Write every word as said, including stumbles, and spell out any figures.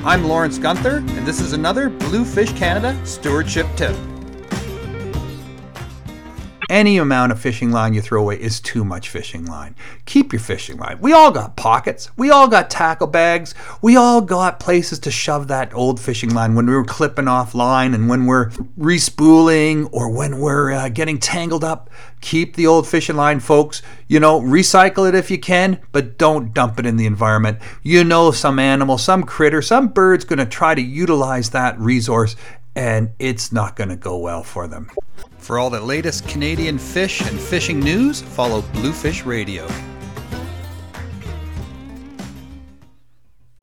I'm Lawrence Gunther, and this is another Bluefish Canada Stewardship Tip. Any amount of fishing line you throw away is too much fishing line. Keep your fishing line. We all got pockets. We all got tackle bags. We all got places to shove that old fishing line when we were clipping off line and when we're respooling or when we're uh, getting tangled up. Keep the old fishing line, folks. You know, recycle it if you can, but don't dump it in the environment. You know, some animal, some critter, some bird's going to try to utilize that resource, and it's not going to go well for them. For all the latest Canadian fish and fishing news, follow Bluefish Radio.